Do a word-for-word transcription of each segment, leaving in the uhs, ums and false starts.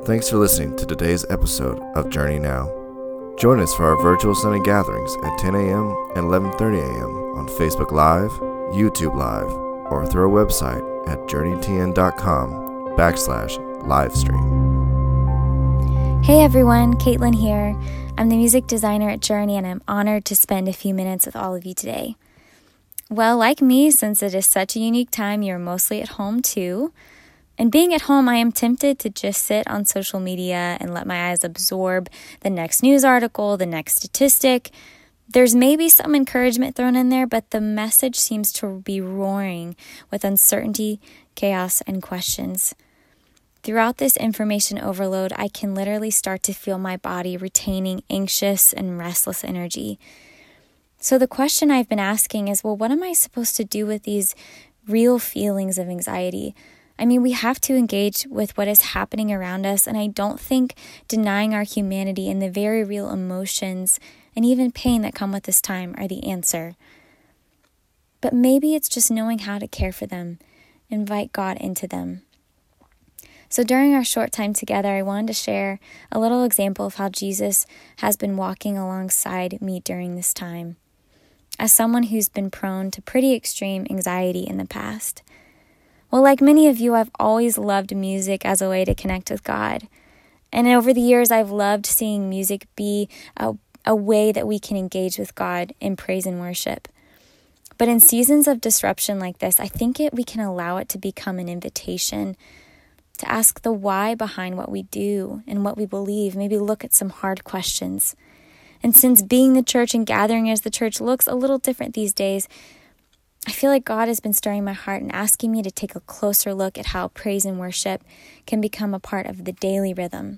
Thanks for listening to today's episode of Journey Now. Join us for our virtual Sunday gatherings at ten a.m. and eleven thirty a.m. on Facebook Live, YouTube Live, or through our website at journeytn.com backslash live stream. Hey everyone, Caitlin here. I'm the music designer at Journey, and I'm honored to spend a few minutes with all of you today. Well, like me, since it is such a unique time, you're mostly at home too. And being at home, I am tempted to just sit on social media and let my eyes absorb the next news article, the next statistic. There's maybe some encouragement thrown in there, but the message seems to be roaring with uncertainty, chaos, and questions. Throughout this information overload, I can literally start to feel my body retaining anxious and restless energy. So the question I've been asking is, well, what am I supposed to do with these real feelings of anxiety? I mean, we have to engage with what is happening around us, and I don't think denying our humanity and the very real emotions and even pain that come with this time are the answer. But maybe it's just knowing how to care for them, invite God into them. So during our short time together, I wanted to share a little example of how Jesus has been walking alongside me during this time, as someone who's been prone to pretty extreme anxiety in the past. Well, like many of you, I've always loved music as a way to connect with God. And over the years, I've loved seeing music be a, a way that we can engage with God in praise and worship. But in seasons of disruption like this, I think it we can allow it to become an invitation to ask the why behind what we do and what we believe, maybe look at some hard questions. And since being the church and gathering as the church looks a little different these days, I feel like God has been stirring my heart and asking me to take a closer look at how praise and worship can become a part of the daily rhythm.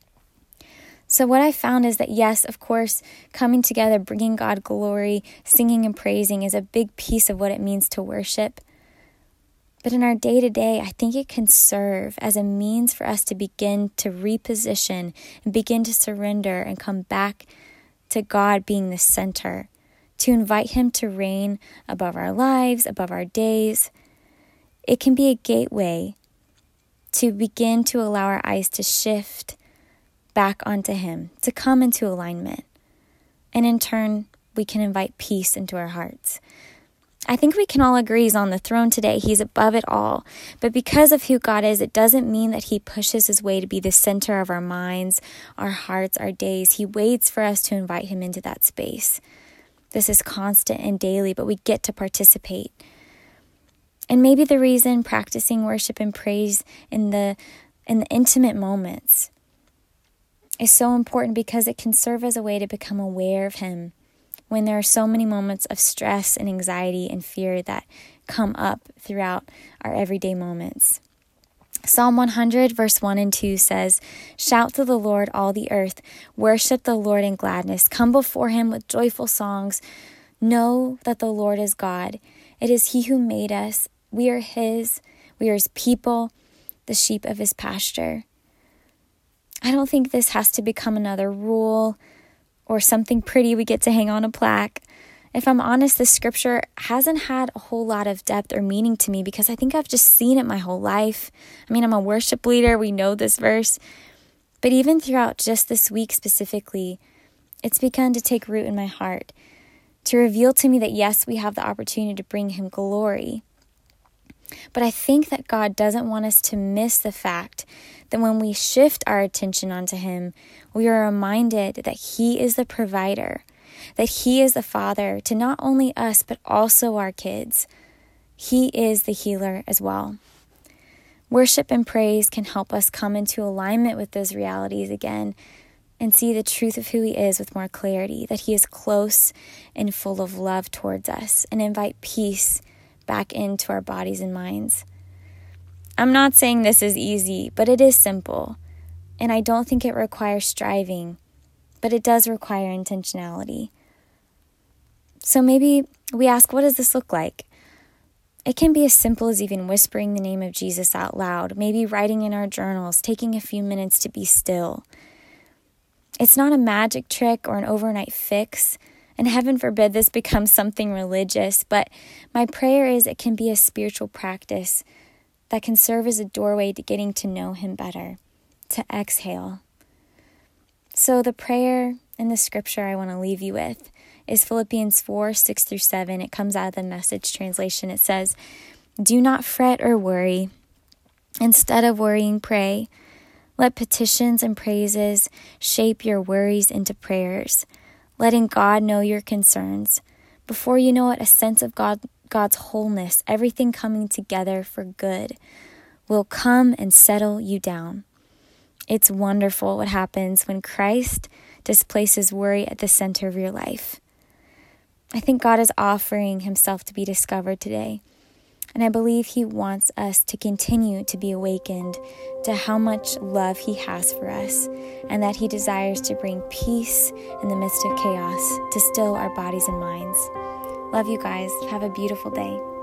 So what I found is that, yes, of course, coming together, bringing God glory, singing and praising is a big piece of what it means to worship. But in our day-to-day, I think it can serve as a means for us to begin to reposition and begin to surrender and come back to God being the center, to invite Him to reign above our lives, above our days. It can be a gateway to begin to allow our eyes to shift back onto Him, to come into alignment. And in turn, we can invite peace into our hearts. I think we can all agree He's on the throne today. He's above it all. But because of who God is, it doesn't mean that He pushes His way to be the center of our minds, our hearts, our days. He waits for us to invite Him into that space. This is constant and daily, but we get to participate. And maybe the reason practicing worship and praise in the in the intimate moments is so important because it can serve as a way to become aware of Him when there are so many moments of stress and anxiety and fear that come up throughout our everyday moments. Psalm one hundred verse one and two says, "Shout to the Lord, all the earth. Worship the Lord in gladness. Come before Him with joyful songs. Know that the Lord is God. It is He who made us. We are His. We are His people, the sheep of His pasture." I don't think this has to become another rule or something pretty we get to hang on a plaque. If I'm honest, this scripture hasn't had a whole lot of depth or meaning to me because I think I've just seen it my whole life. I mean, I'm a worship leader. We know this verse. But even throughout just this week specifically, it's begun to take root in my heart, to reveal to me that, yes, we have the opportunity to bring Him glory. But I think that God doesn't want us to miss the fact that when we shift our attention onto Him, we are reminded that He is the provider, that He is the Father to not only us, but also our kids. He is the healer as well. Worship and praise can help us come into alignment with those realities again and see the truth of who He is with more clarity, that He is close and full of love towards us, and invite peace back into our bodies and minds. I'm not saying this is easy, but it is simple. And I don't think it requires striving, but it does require intentionality. So maybe we ask, what does this look like? It can be as simple as even whispering the name of Jesus out loud, maybe writing in our journals, taking a few minutes to be still. It's not a magic trick or an overnight fix, and heaven forbid this becomes something religious, but my prayer is it can be a spiritual practice that can serve as a doorway to getting to know Him better, to exhale. So the prayer and the scripture I want to leave you with is Philippians four, six through seven. It comes out of the Message translation. It says, "Do not fret or worry. Instead of worrying, pray. Let petitions and praises shape your worries into prayers, letting God know your concerns. Before you know it, a sense of God, God's wholeness, everything coming together for good, will come and settle you down. It's wonderful what happens when Christ displaces worry at the center of your life." I think God is offering himself to be discovered today. And I believe he wants us to continue to be awakened to how much love he has for us, and that he desires to bring peace in the midst of chaos, to still our bodies and minds. Love you guys. Have a beautiful day.